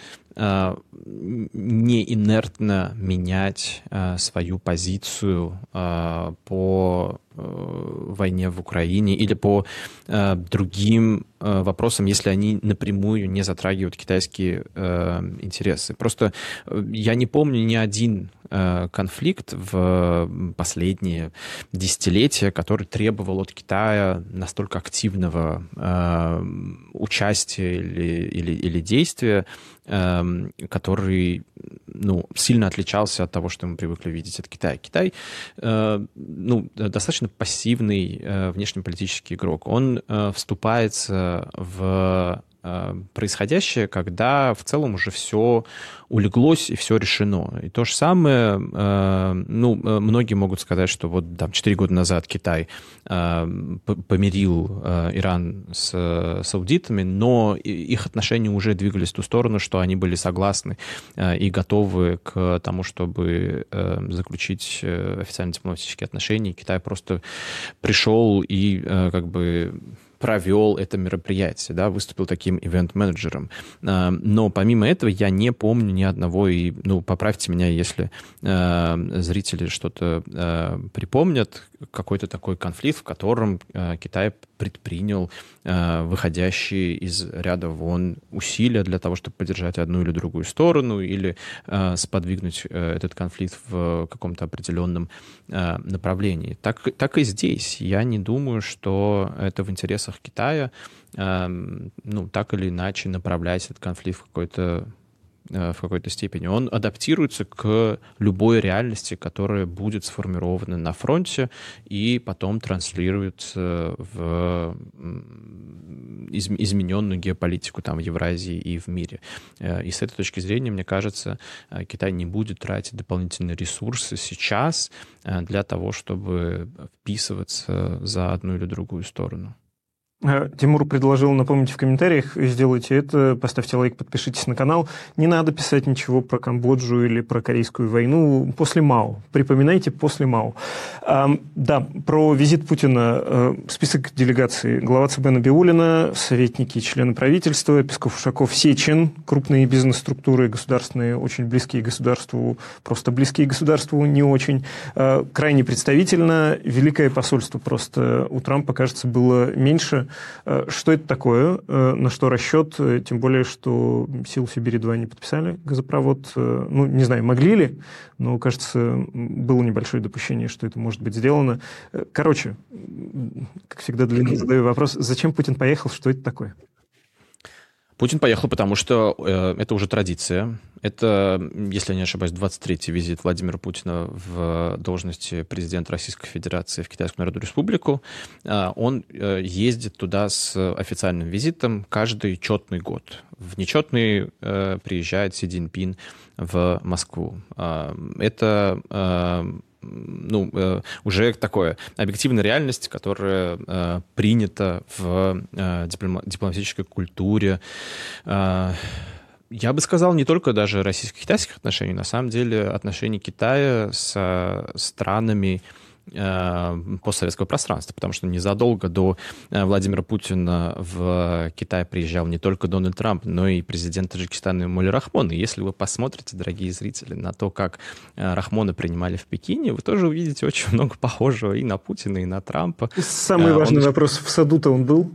не инертно менять свою позицию по войне в Украине или по другим вопросам, если они напрямую не затрагивают китайские интересы. Просто я не помню ни один конфликт в последние десятилетия, который требовал от Китая настолько активного участия или, или, или действия, который, ну, сильно отличался от того, что мы привыкли видеть от Китая. Китай, ну, достаточно пассивный внешнеполитический игрок. Он вступается в происходящее, когда в целом уже все улеглось и все решено. И то же самое, ну, многие могут сказать, что вот там четыре года назад Китай помирил Иран с саудитами, но их отношения уже двигались в ту сторону, что они были согласны и готовы к тому, чтобы заключить официальные дипломатические отношения. Китай просто пришел и как бы провел это мероприятие, да, выступил таким ивент-менеджером. Но помимо этого я не помню ни одного, и, ну, поправьте меня, если э, зрители что-то э, припомнят, какой-то такой конфликт, в котором э, Китай предпринял э, выходящие из ряда вон усилия для того, чтобы поддержать одну или другую сторону, или э, сподвигнуть э, этот конфликт в каком-то определенном э, направлении. Так, так и здесь. Я не думаю, что это в интересах Китая, э, ну, так или иначе направлять этот конфликт в какой-то в какой-то степени. Он адаптируется к любой реальности, которая будет сформирована на фронте и потом транслируется в измененную геополитику там в Евразии и в мире. И с этой точки зрения, мне кажется, Китай не будет тратить дополнительные ресурсы сейчас для того, чтобы вписываться за одну или другую сторону. Тимур предложил напомнить в комментариях, сделайте это, поставьте лайк, подпишитесь на канал. Не надо писать ничего про Камбоджу или про Корейскую войну после Мао. Припоминайте после Мао. А, да, про визит Путина. Список делегаций. Глава ЦБ Набиуллина, советники, члены правительства, Песков, Ушаков, Сечин, крупные бизнес-структуры государственные, очень близкие государству, просто близкие государству не очень. А, крайне представительно. Великое посольство просто у Трампа, кажется, было меньше. Что это такое? На что расчет? Тем более, что «Силу Сибири-два» не подписали газопровод. Ну, не знаю, могли ли, но, кажется, было небольшое допущение, что это может быть сделано. Короче, как всегда, длинно задаю вопрос. Зачем Путин поехал? Что это такое? Путин поехал, потому что э, это уже традиция. Это, если я не ошибаюсь, двадцать третий визит Владимира Путина в должности президента Российской Федерации в Китайскую Народную Республику. Э, он э, ездит туда с официальным визитом каждый четный год. В нечетный э, приезжает Си Цзиньпин в Москву. Э, это... Э, ну, э, уже такое объективная реальность, которая э, принята в э, диплома- дипломатической культуре. Э, я бы сказал, не только даже российско-китайских отношений, на самом деле отношений Китая с странами постсоветского пространства, потому что незадолго до Владимира Путина в Китай приезжал не только Дональд Трамп, но и президент Таджикистана Эмомали Рахмон. И если вы посмотрите, дорогие зрители, на то, как Рахмона принимали в Пекине, вы тоже увидите очень много похожего и на Путина, и на Трампа. Самый важный он... вопрос, в саду-то он был?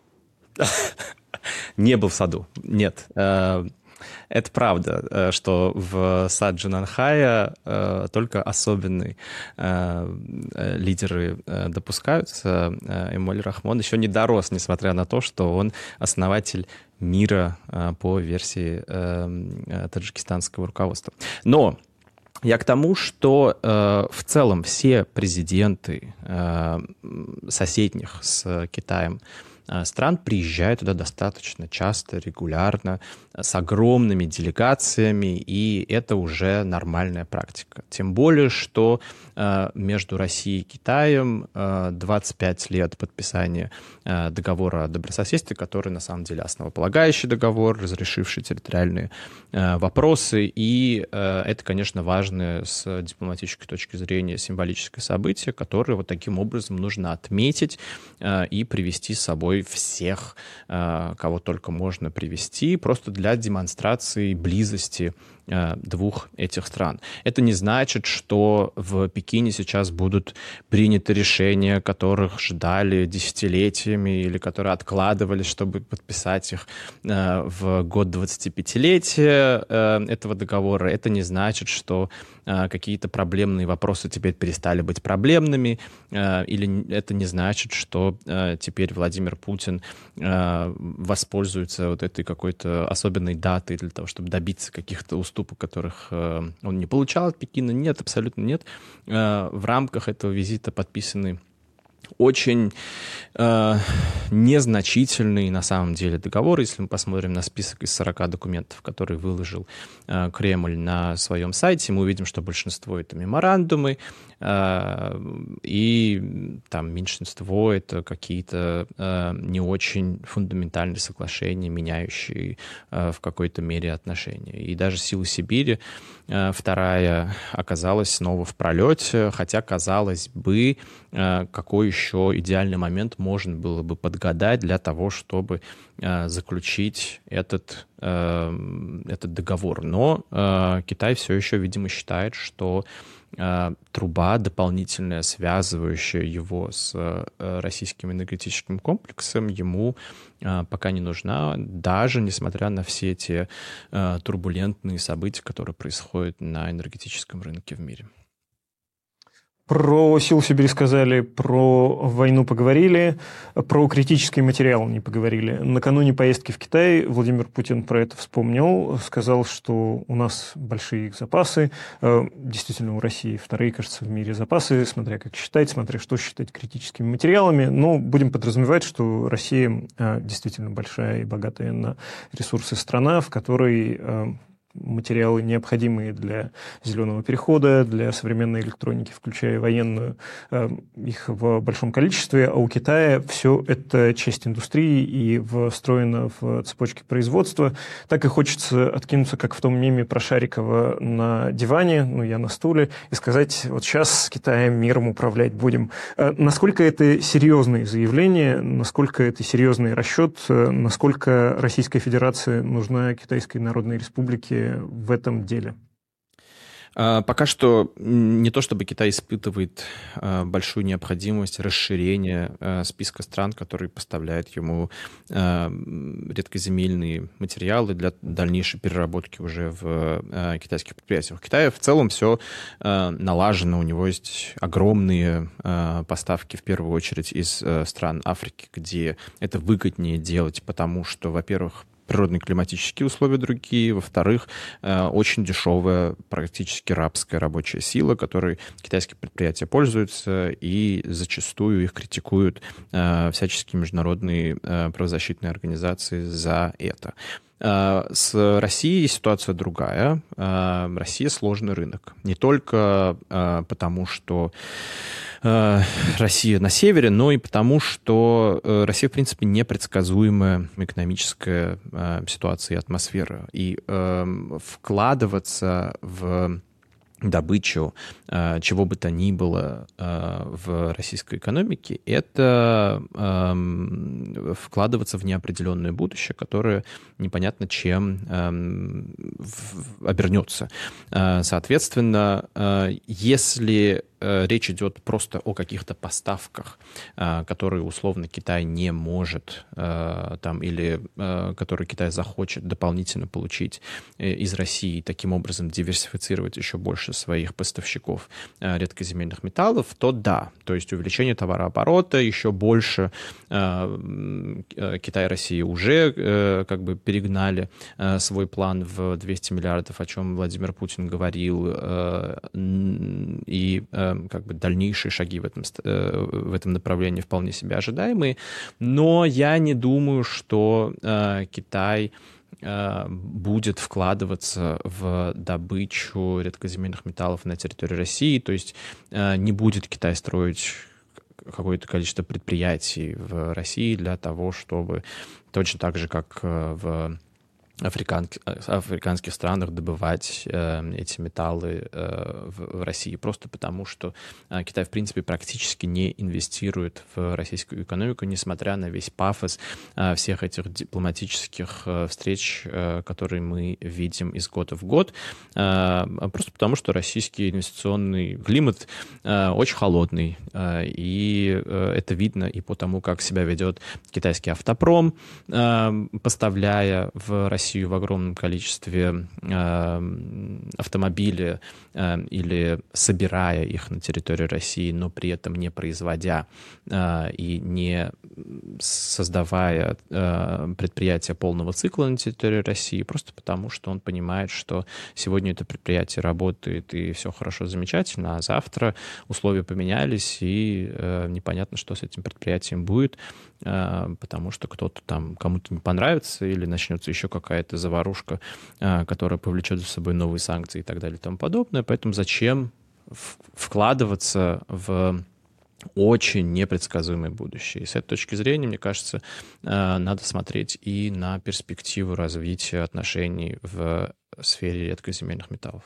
Не был в саду, нет. Это правда, что в сад Джананхая только особенные лидеры допускаются. Эмомали Рахмон еще не дорос, несмотря на то, что он основатель мира по версии таджикистанского руководства. Но я к тому, что э, в целом все президенты э, соседних с Китаем э, стран приезжают туда достаточно часто, регулярно, с огромными делегациями, и это уже нормальная практика. Тем более, что э, между Россией и Китаем э, двадцать пять лет подписания э, договора о добрососедстве, который на самом деле основополагающий договор, разрешивший территориальные э, вопросы, и э, это, конечно, важное с дипломатической точки зрения символическое событие, которое вот таким образом нужно отметить э, и привести с собой всех, э, кого только можно привести, просто для для демонстрации близости э, двух этих стран. Это не значит, что в Пекине сейчас будут приняты решения, которых ждали десятилетиями или которые откладывались, чтобы подписать их э, в год двадцатипятилетия э, этого договора. Это не значит, что э, какие-то проблемные вопросы теперь перестали быть проблемными, э, или это не значит, что э, теперь Владимир Путин э, воспользуется вот этой какой-то особенной датой для того, чтобы добиться каких-то уступок, которых э, он не получал от Пекина. Нет, абсолютно нет. Э, в рамках этого визита подписаны очень э, незначительный на самом деле договор. Если мы посмотрим на список из сорока документов, которые выложил э, Кремль на своем сайте, мы увидим, что большинство — это меморандумы, э, и там меньшинство — это какие-то э, не очень фундаментальные соглашения, меняющие э, в какой-то мере отношения. И даже «Силы Сибири», э, вторая, оказалась снова в пролете, хотя, казалось бы, э, какой еще еще идеальный момент можно было бы подгадать для того, чтобы э, заключить этот, э, этот договор. Но э, Китай все еще, видимо, считает, что э, труба дополнительная, связывающая его с э, российским энергетическим комплексом, ему э, пока не нужна, даже несмотря на все те э, турбулентные события, которые происходят на энергетическом рынке в мире. Про «Силу Сибири» сказали, про войну поговорили, про критический материал не поговорили. Накануне поездки в Китай Владимир Путин про это вспомнил, сказал, что у нас большие их запасы, действительно у России вторые, кажется, в мире запасы, смотря как считать, смотря что считать критическими материалами, но будем подразумевать, что Россия действительно большая и богатая на ресурсы страна, в которой материалы, необходимые для зеленого перехода, для современной электроники, включая военную, их в большом количестве, а у Китая все это часть индустрии и встроено в цепочки производства. Так и хочется откинуться, как в том меме про Шарикова на диване, ну, я на стуле, и сказать, вот сейчас с Китаем миром управлять будем. Насколько это серьезные заявления, насколько это серьезный расчет, насколько Российская Федерация нужна Китайской Народной Республике в этом деле? Пока что не то чтобы Китай испытывает большую необходимость расширения списка стран, которые поставляют ему редкоземельные материалы для дальнейшей переработки уже в китайских предприятиях. В Китае в целом все налажено, у него есть огромные поставки, в первую очередь, из стран Африки, где это выгоднее делать, потому что, во-первых, природные климатические условия другие, во-вторых, очень дешевая, практически рабская рабочая сила, которой китайские предприятия пользуются, и зачастую их критикуют всяческие международные правозащитные организации за это. С Россией ситуация другая. Россия сложный рынок. Не только потому, что Россия на севере, но и потому, что Россия, в принципе, непредсказуемая экономическая ситуация и атмосфера. И вкладываться в добычу э, чего бы то ни было э, в российской экономике, это э, вкладываться в неопределенное будущее, которое непонятно чем э, в, обернется. Э, соответственно, э, если э, речь идет просто о каких-то поставках, э, которые условно Китай не может э, там, или э, которые Китай захочет дополнительно получить э, из России, таким образом диверсифицировать еще больше своих поставщиков э, редкоземельных металлов, то да, то есть увеличение товарооборота, еще больше э, э, Китай и Россия уже э, как бы перегнали э, свой план в двести миллиардов, о чем Владимир Путин говорил, э, и э, как бы дальнейшие шаги в этом, э, в этом направлении вполне себе ожидаемые, но я не думаю, что э, Китай будет вкладываться в добычу редкоземельных металлов на территории России, то есть не будет Китай строить какое-то количество предприятий в России для того, чтобы точно так же, как в Африкан... африканских странах добывать э, эти металлы э, в, в России, просто потому что э, Китай, в принципе, практически не инвестирует в российскую экономику, несмотря на весь пафос э, всех этих дипломатических э, встреч, э, которые мы видим из года в год, э, просто потому что российский инвестиционный климат э, очень холодный, э, и э, это видно и по тому, как себя ведет китайский автопром, э, поставляя в Россию Россию в огромном количестве автомобилей или собирая их на территории России, но при этом не производя и не создавая предприятия полного цикла на территории России, просто потому что он понимает, что сегодня это предприятие работает и все хорошо, замечательно, а завтра условия поменялись, и непонятно, что с этим предприятием будет, потому что кто-то там, кому-то не понравится, или начнется еще какая-то заварушка, которая повлечет за собой новые санкции и так далее и тому подобное. Поэтому зачем вкладываться в очень непредсказуемое будущее? И с этой точки зрения, мне кажется, надо смотреть и на перспективу развития отношений в сфере редкоземельных металлов.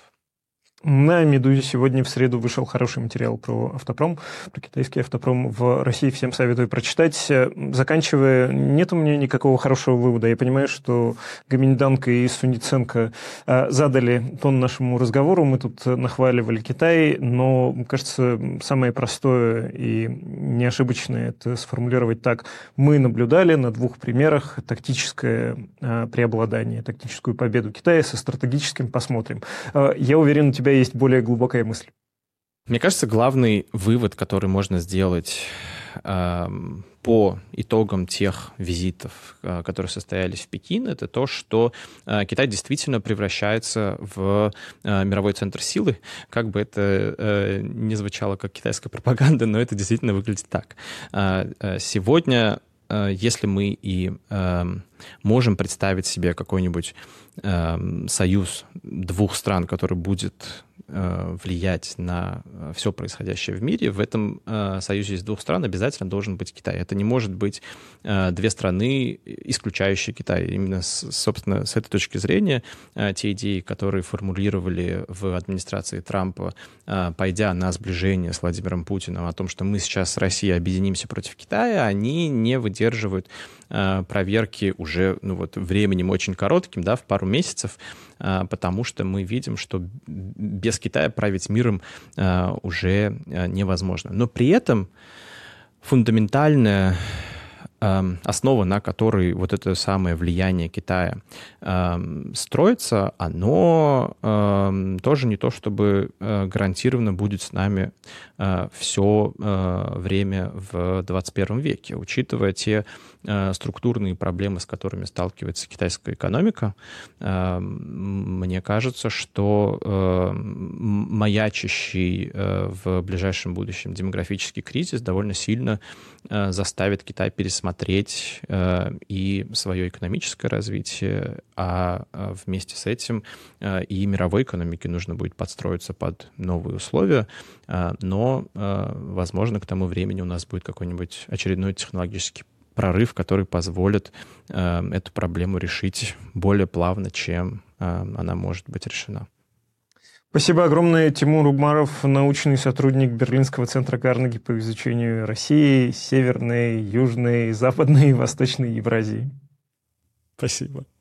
На «Медузе» сегодня в среду вышел хороший материал про автопром, про китайский автопром в России. Всем советую прочитать. Заканчивая, нет у меня никакого хорошего вывода. Я понимаю, что Гоминданка и Суниценко задали тон нашему разговору. Мы тут нахваливали Китай, но, кажется, самое простое и неошибочное – это сформулировать так. Мы наблюдали на двух примерах тактическое преобладание, тактическую победу Китая со стратегическим. Посмотрим. Я уверен, у тебя есть более глубокая мысль. Мне кажется, главный вывод, который можно сделать э, по итогам тех визитов, э, которые состоялись в Пекин, это то, что э, Китай действительно превращается в э, мировой центр силы. Как бы это э, не звучало как китайская пропаганда, но это действительно выглядит так. Э, э, сегодня, э, если мы и э, можем представить себе какой-нибудь э, союз двух стран, который будет влиять на все происходящее в мире, в этом э, союзе из двух стран обязательно должен быть Китай. Это не может быть э, две страны, исключающие Китай. Именно, с, собственно, с этой точки зрения э, те идеи, которые формулировали в администрации Трампа, э, пойдя на сближение с Владимиром Путиным, о том, что мы сейчас с Россией объединимся против Китая, они не выдерживают э, проверки уже ну, вот, временем очень коротким, да, в пару месяцев, э, потому что мы видим, что без Китая править миром э, уже э, невозможно. Но при этом фундаментальная э, основа, на которой вот это самое влияние Китая э, строится, оно э, тоже не то, чтобы э, гарантированно будет с нами э, все э, время в двадцать первом веке. Учитывая те э, структурные проблемы, с которыми сталкивается китайская экономика, э, мне кажется, что э, маячащий э, в ближайшем будущем демографический кризис довольно сильно э, заставит Китай пересмотреть э, и свое экономическое развитие, а э, вместе с этим э, и мировой экономике нужно будет подстроиться под новые условия, э, но, э, возможно, к тому времени у нас будет какой-нибудь очередной технологический прорыв, который позволит э, эту проблему решить более плавно, чем э, она может быть решена. Спасибо огромное. Тимур Умаров, научный сотрудник Берлинского центра Карнеги по изучению России, Северной, Южной, Западной и Восточной Евразии. Спасибо.